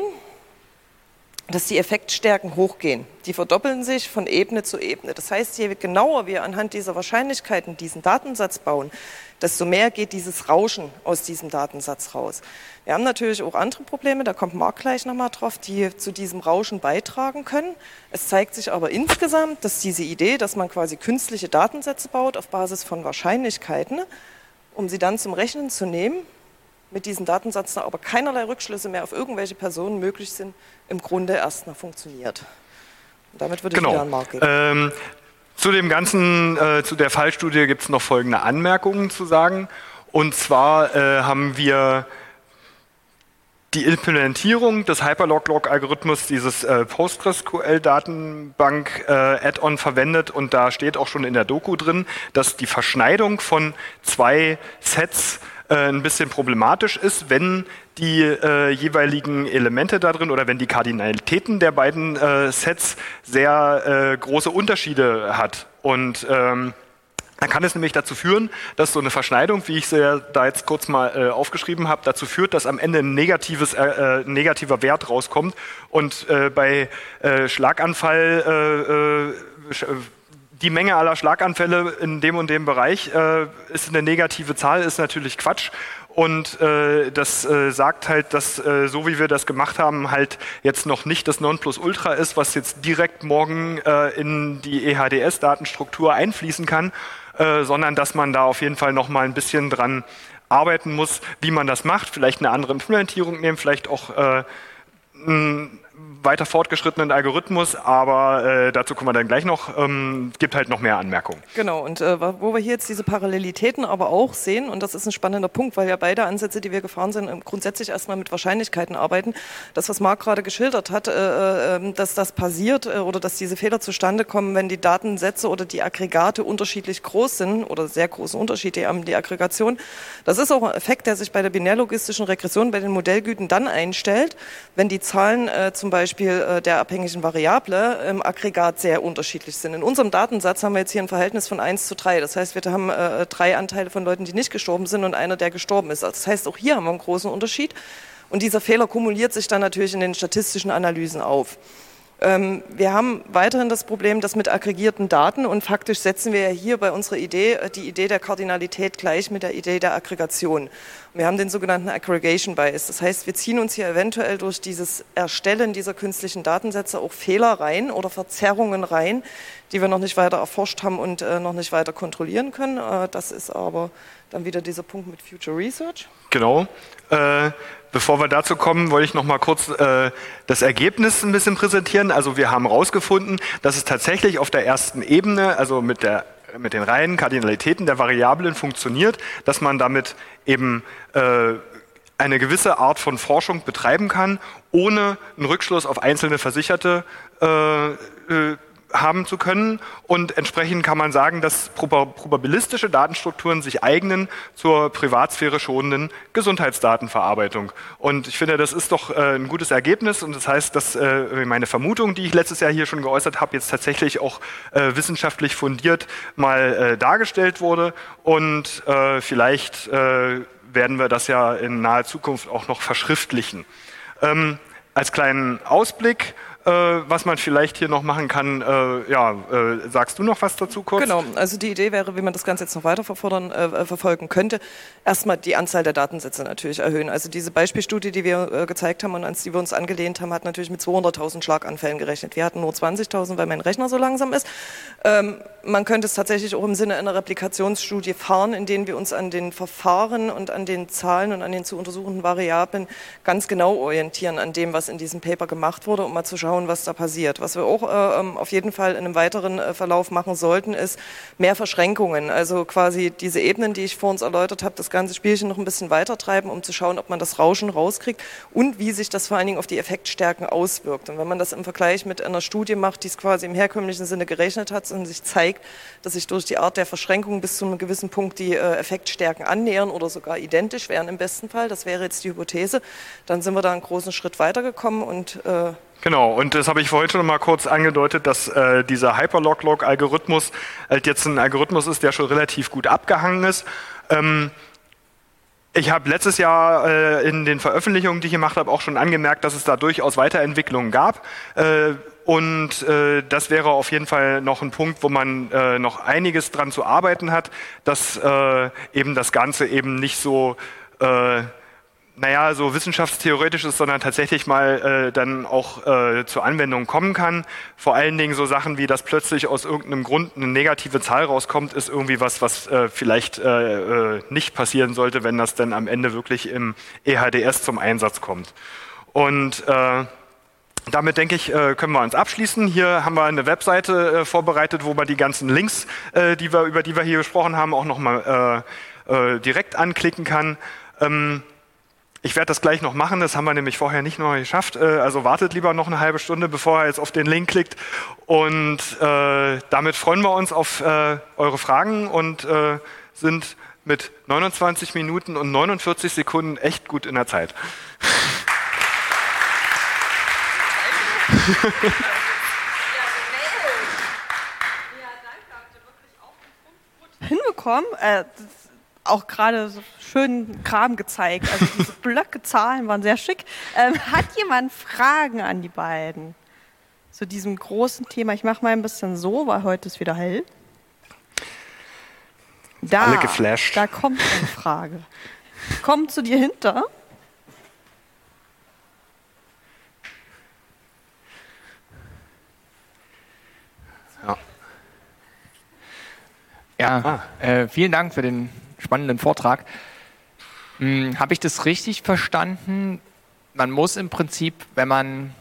dass die Effektstärken hochgehen. Die verdoppeln sich von Ebene zu Ebene. Das heißt, je genauer wir anhand dieser Wahrscheinlichkeiten diesen Datensatz bauen, desto mehr geht dieses Rauschen aus diesem Datensatz raus. Wir haben natürlich auch andere Probleme, da kommt Marc gleich nochmal drauf, die zu diesem Rauschen beitragen können. Es zeigt sich aber insgesamt, dass diese Idee, dass man quasi künstliche Datensätze baut auf Basis von Wahrscheinlichkeiten, um sie dann zum Rechnen zu nehmen, mit diesen Datensätzen aber keinerlei Rückschlüsse mehr auf irgendwelche Personen möglich sind, im Grunde erstmal funktioniert. Und damit würde ich genau. wieder an Marc geben. Ähm, zu dem Ganzen, äh, zu der Fallstudie gibt es noch folgende Anmerkungen zu sagen. Und zwar äh, haben wir die Implementierung des Hyperlog-Log-Algorithmus, dieses äh, PostgreSQL-Datenbank-Add-on äh, verwendet, und da steht auch schon in der Doku drin, dass die Verschneidung von zwei Sets äh, ein bisschen problematisch ist, wenn die äh, jeweiligen Elemente da drin oder wenn die Kardinalitäten der beiden äh, Sets sehr äh, große Unterschiede hat. Und ähm, dann kann es nämlich dazu führen, dass so eine Verschneidung, wie ich sie ja da jetzt kurz mal äh, aufgeschrieben habe, dazu führt, dass am Ende ein negatives, äh, äh, negativer Wert rauskommt. Und äh, bei äh, Schlaganfall, äh, äh, die Menge aller Schlaganfälle in dem und dem Bereich äh, ist eine negative Zahl, ist natürlich Quatsch. Und äh, das äh, sagt halt, dass äh, so wie wir das gemacht haben, halt jetzt noch nicht das Nonplusultra ist, was jetzt direkt morgen äh, in die E H D S-Datenstruktur einfließen kann, äh, sondern dass man da auf jeden Fall noch mal ein bisschen dran arbeiten muss, wie man das macht. Vielleicht eine andere Implementierung nehmen, vielleicht auch äh, einen weiter fortgeschrittenen Algorithmus, aber äh, dazu kommen wir dann gleich noch. Ähm, gibt halt noch mehr Anmerkungen. Genau, und äh, wo wir hier jetzt diese Parallelitäten aber auch sehen, und das ist ein spannender Punkt, weil ja beide Ansätze, die wir gefahren sind, grundsätzlich erstmal mit Wahrscheinlichkeiten arbeiten. Das, was Marc gerade geschildert hat, äh, äh, dass das passiert äh, oder dass diese Fehler zustande kommen, wenn die Datensätze oder die Aggregate unterschiedlich groß sind oder sehr große Unterschiede haben, die Aggregation. Das ist auch ein Effekt, der sich bei der binärlogistischen Regression bei den Modellgüten dann einstellt, wenn die Zahlen äh, zum Beispiel der abhängigen Variable im Aggregat sehr unterschiedlich sind. In unserem Datensatz haben wir jetzt hier ein Verhältnis von eins zu drei. Das heißt, wir haben äh, drei Anteile von Leuten, die nicht gestorben sind und einer, der gestorben ist. Das heißt, auch hier haben wir einen großen Unterschied. Und dieser Fehler kumuliert sich dann natürlich in den statistischen Analysen auf. Ähm, wir haben weiterhin das Problem, dass mit aggregierten Daten, und faktisch setzen wir ja hier bei unserer Idee die Idee der Kardinalität gleich mit der Idee der Aggregation. Wir haben den sogenannten Aggregation Bias. Das heißt, wir ziehen uns hier eventuell durch dieses Erstellen dieser künstlichen Datensätze auch Fehler rein oder Verzerrungen rein, die wir noch nicht weiter erforscht haben und äh, noch nicht weiter kontrollieren können. Äh, das ist aber dann wieder dieser Punkt mit Future Research. Genau. Äh, bevor wir dazu kommen, wollte ich noch mal kurz äh, das Ergebnis ein bisschen präsentieren. Also wir haben herausgefunden, dass es tatsächlich auf der ersten Ebene, also mit der mit den reinen Kardinalitäten der Variablen funktioniert, dass man damit eben äh, eine gewisse Art von Forschung betreiben kann, ohne einen Rückschluss auf einzelne Versicherte äh, äh, haben zu können, und entsprechend kann man sagen, dass probabilistische Datenstrukturen sich eignen zur privatsphäre schonenden Gesundheitsdatenverarbeitung. Und ich finde, das ist doch äh, ein gutes Ergebnis, und das heißt, dass äh, meine Vermutung, die ich letztes Jahr hier schon geäußert habe, jetzt tatsächlich auch äh, wissenschaftlich fundiert mal äh, dargestellt wurde, und äh, vielleicht äh, werden wir das ja in naher Zukunft auch noch verschriftlichen. Ähm, als kleinen Ausblick, Äh, was man vielleicht hier noch machen kann, äh, ja, äh, sagst du noch was dazu kurz? Genau, also die Idee wäre, wie man das Ganze jetzt noch weiter verfordern, äh, verfolgen könnte, erstmal die Anzahl der Datensätze natürlich erhöhen. Also diese Beispielstudie, die wir äh, gezeigt haben und an die wir uns angelehnt haben, hat natürlich mit zweihunderttausend Schlaganfällen gerechnet. Wir hatten nur zwanzigtausend, weil mein Rechner so langsam ist. Ähm, man könnte es tatsächlich auch im Sinne einer Replikationsstudie fahren, in denen wir uns an den Verfahren und an den Zahlen und an den zu untersuchenden Variablen ganz genau orientieren an dem, was in diesem Paper gemacht wurde, um mal zu schauen, was da passiert. Was wir auch äh, auf jeden Fall in einem weiteren äh, Verlauf machen sollten, ist mehr Verschränkungen. Also quasi diese Ebenen, die ich vor uns erläutert habe, das ganze Spielchen noch ein bisschen weiter treiben, um zu schauen, ob man das Rauschen rauskriegt und wie sich das vor allen Dingen auf die Effektstärken auswirkt. Und wenn man das im Vergleich mit einer Studie macht, die es quasi im herkömmlichen Sinne gerechnet hat und sich zeigt, dass sich durch die Art der Verschränkung bis zu einem gewissen Punkt die äh, Effektstärken annähern oder sogar identisch wären im besten Fall, das wäre jetzt die Hypothese, dann sind wir da einen großen Schritt weitergekommen und äh, Genau, und das habe ich vorhin schon mal kurz angedeutet, dass äh, dieser Hyperlog-Log-Algorithmus halt jetzt ein Algorithmus ist, der schon relativ gut abgehangen ist. Ähm, ich habe letztes Jahr äh, in den Veröffentlichungen, die ich gemacht habe, auch schon angemerkt, dass es da durchaus Weiterentwicklungen gab. Äh, und äh, das wäre auf jeden Fall noch ein Punkt, wo man äh, noch einiges dran zu arbeiten hat, dass äh, eben das Ganze eben nicht so äh, naja, so wissenschaftstheoretisch ist, sondern tatsächlich mal äh, dann auch äh, zur Anwendung kommen kann. Vor allen Dingen so Sachen wie, dass plötzlich aus irgendeinem Grund eine negative Zahl rauskommt, ist irgendwie was, was äh, vielleicht äh, äh, nicht passieren sollte, wenn das dann am Ende wirklich im E H D S zum Einsatz kommt. Und äh, damit, denke ich, äh, können wir uns abschließen. Hier haben wir eine Webseite äh, vorbereitet, wo wir die ganzen Links, äh, die wir, über die wir hier gesprochen haben, auch nochmal äh, äh, direkt anklicken kann. Ähm, Ich werde das gleich noch machen, das haben wir nämlich vorher nicht noch geschafft. Also wartet lieber noch eine halbe Stunde, bevor ihr jetzt auf den Link klickt. Und äh, damit freuen wir uns auf äh, eure Fragen und äh, sind mit neunundzwanzig Minuten und neunundvierzig Sekunden echt gut in der Zeit. Hinbekommen. Äh, auch gerade so schön Kram gezeigt. Also diese Blöcke, Zahlen waren sehr schick. Ähm, hat jemand Fragen an die beiden zu diesem großen Thema? Ich mache mal ein bisschen so, weil heute ist wieder hell. Da, Alle geflasht. Da kommt eine Frage. kommen zu dir hinter. Ja, ja ah. äh, vielen Dank für den spannenden Vortrag. Hm, habe ich das richtig verstanden? Man muss im Prinzip, wenn man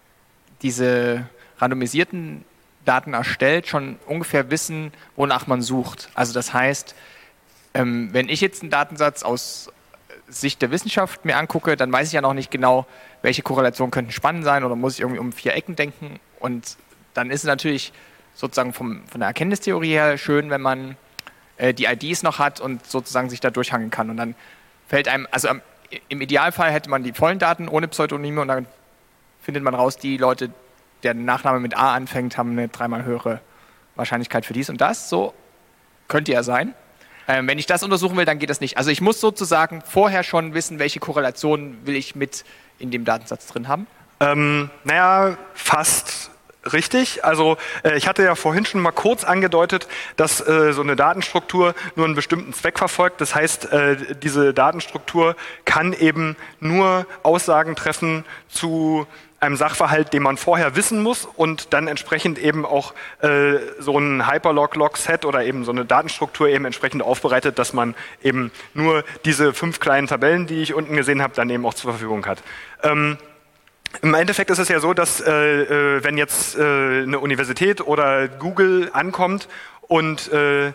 diese randomisierten Daten erstellt, schon ungefähr wissen, wonach man sucht. Also das heißt, ähm, wenn ich jetzt einen Datensatz aus Sicht der Wissenschaft mir angucke, dann weiß ich ja noch nicht genau, welche Korrelationen könnten spannend sein oder muss ich irgendwie um vier Ecken denken. Und dann ist es natürlich sozusagen vom, von der Erkenntnistheorie her schön, wenn man äh, die I Ds noch hat und sozusagen sich da durchhangeln kann. Und dann fällt einem, also am, im Idealfall hätte man die vollen Daten ohne Pseudonyme und dann findet man raus, die Leute, deren Nachname mit A anfängt, haben eine dreimal höhere Wahrscheinlichkeit für dies und das. So könnte ja sein. Ähm, wenn ich das untersuchen will, dann geht das nicht. Also ich muss sozusagen vorher schon wissen, welche Korrelationen will ich mit in dem Datensatz drin haben. Ähm, naja, fast richtig. Also äh, ich hatte ja vorhin schon mal kurz angedeutet, dass äh, so eine Datenstruktur nur einen bestimmten Zweck verfolgt. Das heißt, äh, diese Datenstruktur kann eben nur Aussagen treffen zu einem Sachverhalt, den man vorher wissen muss und dann entsprechend eben auch äh, so ein Hyperlog-Log-Set oder eben so eine Datenstruktur eben entsprechend aufbereitet, dass man eben nur diese fünf kleinen Tabellen, die ich unten gesehen habe, dann eben auch zur Verfügung hat. Ähm, Im Endeffekt ist es ja so, dass äh, äh, wenn jetzt äh, eine Universität oder Google ankommt und äh,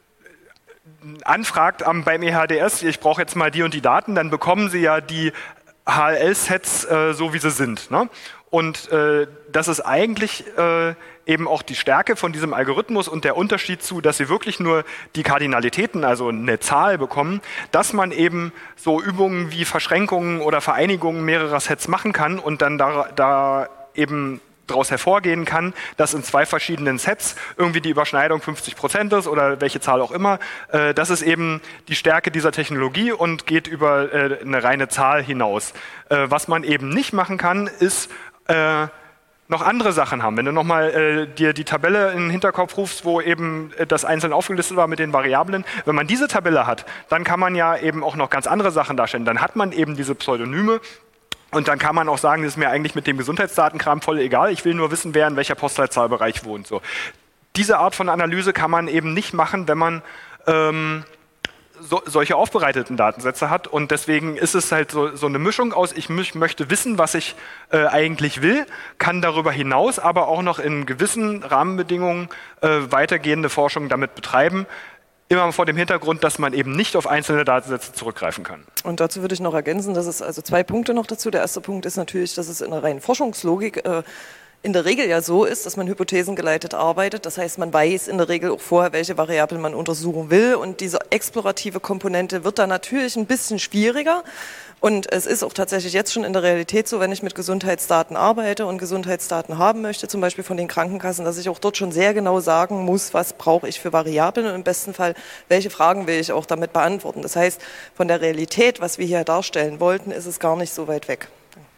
anfragt am, beim E H D S, ich brauche jetzt mal die und die Daten, dann bekommen sie ja die H L L-Sets äh, so, wie sie sind. Ne? Und äh, das ist eigentlich äh, eben auch die Stärke von diesem Algorithmus und der Unterschied zu, dass sie wirklich nur die Kardinalitäten, also eine Zahl bekommen, dass man eben so Übungen wie Verschränkungen oder Vereinigungen mehrerer Sets machen kann und dann da, da eben daraus hervorgehen kann, dass in zwei verschiedenen Sets irgendwie die Überschneidung fünfzig Prozent ist oder welche Zahl auch immer. Äh, das ist eben die Stärke dieser Technologie und geht über äh, eine reine Zahl hinaus. Äh, was man eben nicht machen kann, ist äh, noch andere Sachen haben. Wenn du nochmal äh, dir die Tabelle in den Hinterkopf rufst, wo eben äh, das einzeln aufgelistet war mit den Variablen, wenn man diese Tabelle hat, dann kann man ja eben auch noch ganz andere Sachen darstellen. Dann hat man eben diese Pseudonyme. Und dann kann man auch sagen, das ist mir eigentlich mit dem Gesundheitsdatenkram voll egal, ich will nur wissen, wer in welcher Postleitzahlbereich wohnt. So. Diese Art von Analyse kann man eben nicht machen, wenn man ähm, so, solche aufbereiteten Datensätze hat. Und deswegen ist es halt so, so eine Mischung aus, ich mü- möchte wissen, was ich äh, eigentlich will, kann darüber hinaus aber auch noch in gewissen Rahmenbedingungen äh, weitergehende Forschung damit betreiben. Immer vor dem Hintergrund, dass man eben nicht auf einzelne Datensätze zurückgreifen kann. Und dazu würde ich noch ergänzen, dass es also zwei Punkte noch dazu. Der erste Punkt ist natürlich, dass es in der reinen Forschungslogik äh, in der Regel ja so ist, dass man hypothesengeleitet arbeitet. Das heißt, man weiß in der Regel auch vorher, welche Variablen man untersuchen will. Und diese explorative Komponente wird dann natürlich ein bisschen schwieriger. Und es ist auch tatsächlich jetzt schon in der Realität so, wenn ich mit Gesundheitsdaten arbeite und Gesundheitsdaten haben möchte, zum Beispiel von den Krankenkassen, dass ich auch dort schon sehr genau sagen muss, was brauche ich für Variablen und im besten Fall, welche Fragen will ich auch damit beantworten. Das heißt, von der Realität, was wir hier darstellen wollten, ist es gar nicht so weit weg.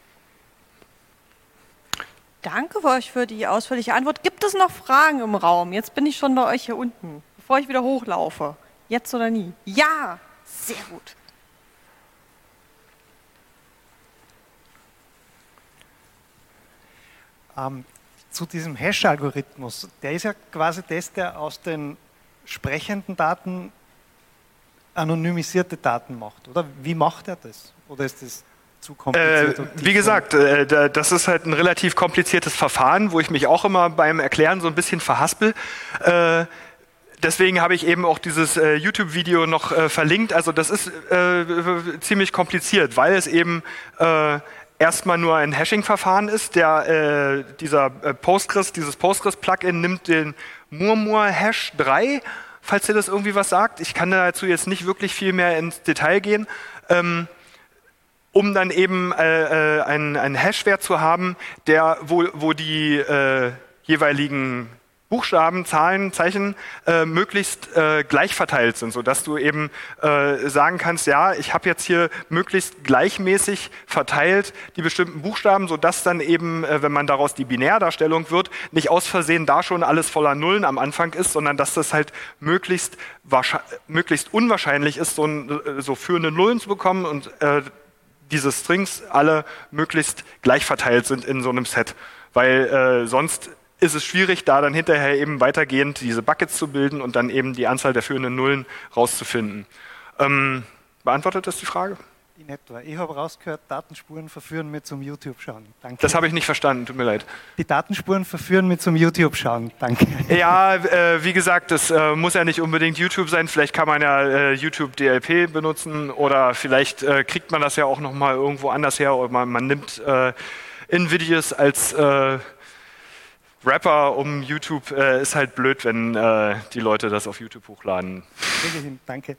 Danke für euch für die ausführliche Antwort. Gibt es noch Fragen im Raum? Jetzt bin ich schon bei euch hier unten, bevor ich wieder hochlaufe. Jetzt oder nie? Ja, sehr gut. Ähm, zu diesem Hash-Algorithmus, der ist ja quasi das, der aus den sprechenden Daten anonymisierte Daten macht, oder? Wie macht er das? Oder ist das zu kompliziert? Äh, wie gesagt, äh, das ist halt ein relativ kompliziertes Verfahren, wo ich mich auch immer beim Erklären so ein bisschen verhaspel. Äh, deswegen habe ich eben auch dieses äh, YouTube-Video noch äh, verlinkt. Also das ist äh, ziemlich kompliziert, weil es eben äh, erstmal nur ein Hashing-Verfahren ist. Der, äh, dieser äh, Postgres, dieses Postgres-Plugin nimmt den Murmur-Hash drei, falls ihr das irgendwie was sagt. Ich kann dazu jetzt nicht wirklich viel mehr ins Detail gehen. Ähm, um dann eben äh, äh, einen, einen Hash-Wert zu haben, der, wo, wo die äh, jeweiligen Buchstaben, Zahlen, Zeichen äh, möglichst äh, gleich verteilt sind, sodass du eben äh, sagen kannst, ja, ich habe jetzt hier möglichst gleichmäßig verteilt die bestimmten Buchstaben, sodass dann eben, äh, wenn man daraus die Binärdarstellung wird, nicht aus Versehen da schon alles voller Nullen am Anfang ist, sondern dass das halt möglichst, möglichst unwahrscheinlich ist, so, ein, so führende Nullen zu bekommen und äh, diese Strings alle möglichst gleich verteilt sind in so einem Set, weil äh, sonst ist es schwierig, da dann hinterher eben weitergehend diese Buckets zu bilden und dann eben die Anzahl der führenden Nullen rauszufinden. Ähm, beantwortet das die Frage? In etwa. Ich habe rausgehört, Datenspuren verführen mit zum YouTube schauen. Danke. Das habe ich nicht verstanden, tut mir leid. Die Datenspuren verführen mit zum YouTube schauen. Danke. Ja, äh, wie gesagt, das äh, muss ja nicht unbedingt YouTube sein. Vielleicht kann man ja äh, YouTube D L P benutzen oder vielleicht äh, kriegt man das ja auch nochmal irgendwo anders her oder man, man nimmt äh, Invidious als äh, Rapper um YouTube, äh, ist halt blöd, wenn äh, die Leute das auf YouTube hochladen. Danke.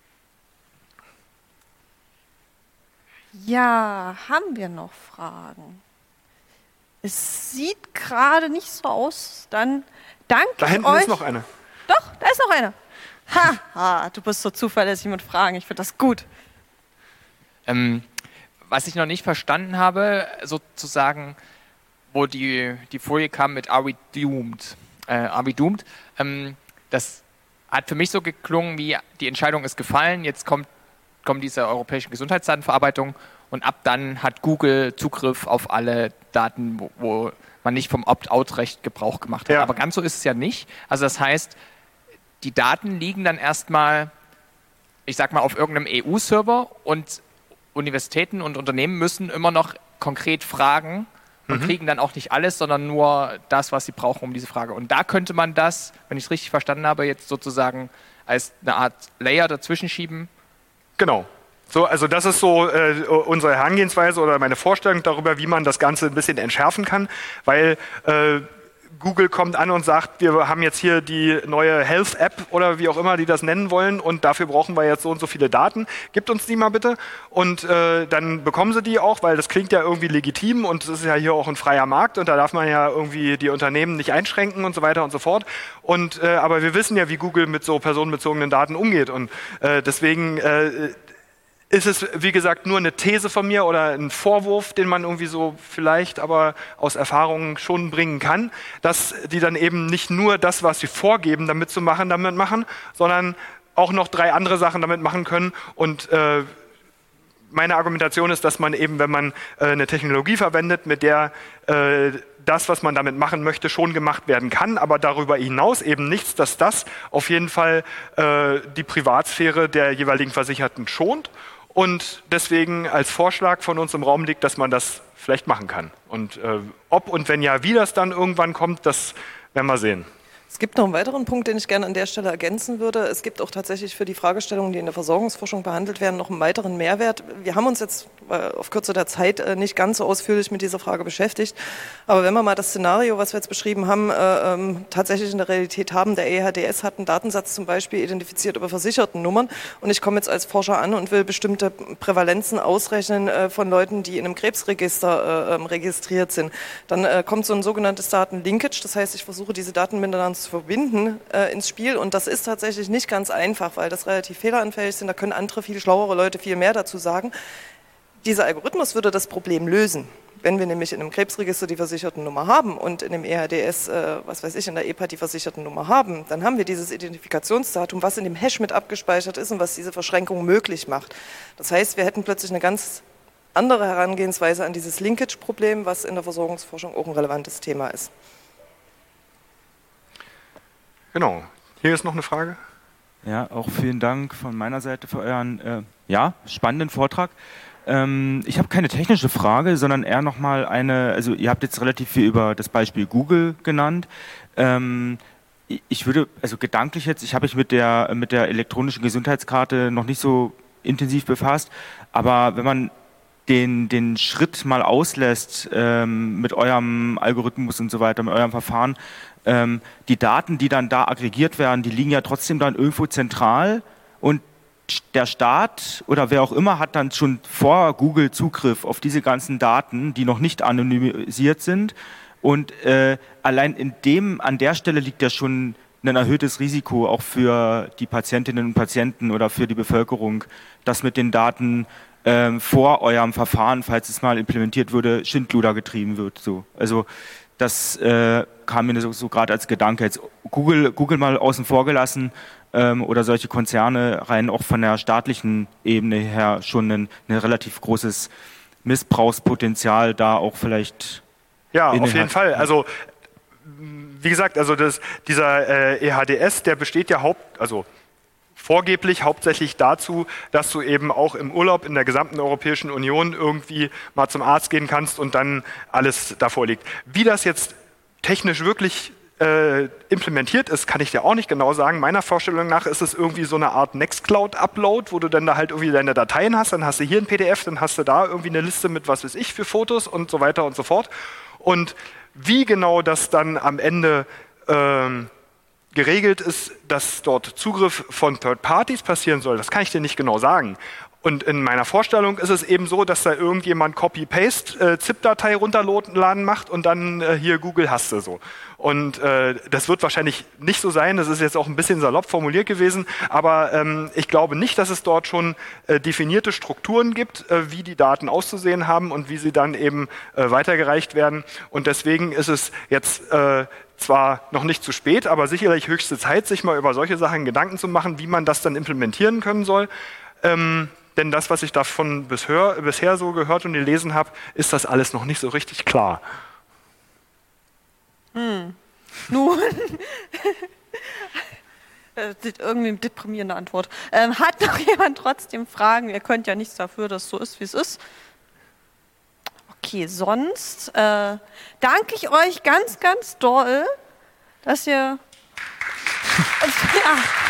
Ja, haben wir noch Fragen? Es sieht gerade nicht so aus. Dann danke ich euch. Da hinten ist noch eine. Doch, da ist noch eine. Ha, ha, du bist so zuverlässig mit Fragen. Ich finde das gut. Ähm, was ich noch nicht verstanden habe, sozusagen, wo die, die Folie kam mit Are we doomed? Äh, Are we doomed? Ähm, das hat für mich so geklungen, wie die Entscheidung ist gefallen, jetzt kommt, kommt diese europäische Gesundheitsdatenverarbeitung und ab dann hat Google Zugriff auf alle Daten, wo, wo man nicht vom Opt-out-Recht Gebrauch gemacht hat. Ja. Aber ganz so ist es ja nicht. Also das heißt, die Daten liegen dann erstmal, ich sag mal, auf irgendeinem E U-Server und Universitäten und Unternehmen müssen immer noch konkret fragen, und mhm. kriegen dann auch nicht alles, sondern nur das, was sie brauchen, um diese Frage. Und da könnte man das, wenn ich es richtig verstanden habe, jetzt sozusagen als eine Art Layer dazwischen schieben. Genau. So, also das ist so äh, unsere Herangehensweise oder meine Vorstellung darüber, wie man das Ganze ein bisschen entschärfen kann, weil äh, Google kommt an und sagt, wir haben jetzt hier die neue Health-App oder wie auch immer die das nennen wollen und dafür brauchen wir jetzt so und so viele Daten. Gibt uns die mal bitte. Und äh, dann bekommen sie die auch, weil das klingt ja irgendwie legitim und es ist ja hier auch ein freier Markt und da darf man ja irgendwie die Unternehmen nicht einschränken und so weiter und so fort. Und, äh, aber wir wissen ja, wie Google mit so personenbezogenen Daten umgeht und äh, deswegen äh, ist es, wie gesagt, nur eine These von mir oder ein Vorwurf, den man irgendwie so vielleicht aber aus Erfahrung schon bringen kann, dass die dann eben nicht nur das, was sie vorgeben, damit zu machen, damit machen, sondern auch noch drei andere Sachen damit machen können. Und äh, meine Argumentation ist, dass man eben, wenn man äh, eine Technologie verwendet, mit der äh, das, was man damit machen möchte, schon gemacht werden kann, aber darüber hinaus eben nichts, dass das auf jeden Fall äh, die Privatsphäre der jeweiligen Versicherten schont. Und deswegen als Vorschlag von uns im Raum liegt, dass man das vielleicht machen kann. Und äh, ob und wenn ja, wie das dann irgendwann kommt, das werden wir sehen. Es gibt noch einen weiteren Punkt, den ich gerne an der Stelle ergänzen würde. Es gibt auch tatsächlich für die Fragestellungen, die in der Versorgungsforschung behandelt werden, noch einen weiteren Mehrwert. Wir haben uns jetzt auf Kürze der Zeit nicht ganz so ausführlich mit dieser Frage beschäftigt. Aber wenn wir mal das Szenario, was wir jetzt beschrieben haben, äh, tatsächlich in der Realität haben, der E H D S hat einen Datensatz zum Beispiel identifiziert über Versichertennummern und ich komme jetzt als Forscher an und will bestimmte Prävalenzen ausrechnen äh, von Leuten, die in einem Krebsregister äh, registriert sind. Dann äh, kommt so ein sogenanntes Datenlinkage, das heißt, ich versuche diese Daten miteinander zu verbinden äh, ins Spiel und das ist tatsächlich nicht ganz einfach, weil das relativ fehleranfällig sind, da können andere, viel schlauere Leute viel mehr dazu sagen. Dieser Algorithmus würde das Problem lösen. Wenn wir nämlich in einem Krebsregister die Versichertennummer haben und in dem E H D S, äh, was weiß ich, in der E P A die Versichertennummer haben, dann haben wir dieses Identifikationsdatum, was in dem Hash mit abgespeichert ist und was diese Verschränkung möglich macht. Das heißt, wir hätten plötzlich eine ganz andere Herangehensweise an dieses Linkage-Problem, was in der Versorgungsforschung auch ein relevantes Thema ist. Genau. Hier ist noch eine Frage. Ja, auch vielen Dank von meiner Seite für euren äh, ja, spannenden Vortrag. Ähm, ich habe keine technische Frage, sondern eher nochmal eine, also ihr habt jetzt relativ viel über das Beispiel Google genannt. Ähm, ich würde, also gedanklich jetzt, ich habe mich mit der, mit der elektronischen Gesundheitskarte noch nicht so intensiv befasst, aber wenn man den, den Schritt mal auslässt ähm, mit eurem Algorithmus und so weiter, mit eurem Verfahren, ähm, die Daten, die dann da aggregiert werden, die liegen ja trotzdem dann irgendwo zentral und der Staat oder wer auch immer hat dann schon vor Google Zugriff auf diese ganzen Daten, die noch nicht anonymisiert sind Und äh, allein in dem, an der Stelle liegt ja schon ein erhöhtes Risiko auch für die Patientinnen und Patienten oder für die Bevölkerung, dass mit den Daten ähm, vor eurem Verfahren, falls es mal implementiert würde, Schindluder getrieben wird. So. Also das äh, kam mir so, so gerade als Gedanke. Jetzt Google, Google mal außen vor gelassen ähm, oder solche Konzerne rein auch von der staatlichen Ebene her schon ein, ein relativ großes Missbrauchspotenzial da auch vielleicht. Ja, auf jeden hat. Fall. Also wie gesagt, also das, dieser äh, E H D S, der besteht ja haupt, also vorgeblich hauptsächlich dazu, dass du eben auch im Urlaub in der gesamten Europäischen Union irgendwie mal zum Arzt gehen kannst und dann alles davor liegt. Wie das jetzt technisch wirklich äh, implementiert ist, kann ich dir auch nicht genau sagen. Meiner Vorstellung nach ist es irgendwie so eine Art Nextcloud-Upload, wo du dann da halt irgendwie deine Dateien hast, dann hast du hier ein P D F, dann hast du da irgendwie eine Liste mit was weiß ich für Fotos und so weiter und so fort. Und wie genau das dann am Ende ähm, geregelt ist, dass dort Zugriff von Third Parties passieren soll, das kann ich dir nicht genau sagen. Und in meiner Vorstellung ist es eben so, dass da irgendjemand Copy-Paste-Z I P-Datei runterladen macht und dann äh, hier Google hast du so. Und äh, das wird wahrscheinlich nicht so sein, das ist jetzt auch ein bisschen salopp formuliert gewesen, aber ähm, ich glaube nicht, dass es dort schon äh, definierte Strukturen gibt, äh, wie die Daten auszusehen haben und wie sie dann eben äh, weitergereicht werden. Und deswegen ist es jetzt äh, zwar noch nicht zu spät, aber sicherlich höchste Zeit, sich mal über solche Sachen Gedanken zu machen, wie man das dann implementieren können soll. Ähm, Denn das, was ich davon bisher, bisher so gehört und gelesen habe, ist das alles noch nicht so richtig klar. Hm. Nun, das ist irgendwie eine deprimierende Antwort. Ähm, hat noch jemand trotzdem Fragen? Ihr könnt ja nichts dafür, dass es so ist, wie es ist. Okay, sonst äh, danke ich euch ganz, ganz doll, dass ihr... ja.